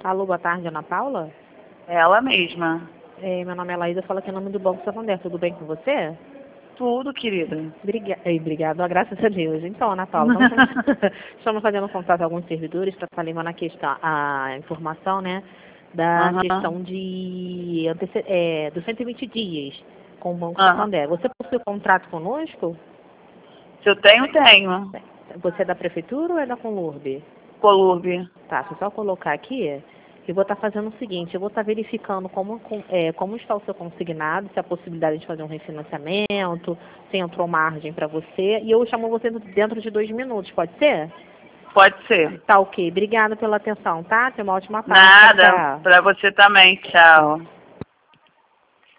Alô, boa tarde, Ana Paula? Ela mesma. Meu nome é Laísa, falo aqui em nome do Banco Santander. Tudo bem com você? Tudo, querida. Obrigada, graças a Deus. Então, Ana Paula, estamos fazendo contato a alguns servidores para estar levando a informação, né, da questão dos 120 dias com o Banco Santander. Você possui contrato conosco? Se eu tenho, tenho. Você é da prefeitura ou é da Conlurb? Colurbe. Tá, deixa eu só colocar aqui. Eu vou estar fazendo o seguinte, eu vou estar verificando como está o seu consignado, se há possibilidade de fazer um refinanciamento, se entrou margem para você, e eu chamo você dentro de 2 minutos, pode ser? Pode ser. Tá ok. Obrigada pela atenção, tá? Tenha uma ótima tarde. Nada, para você também. Tchau.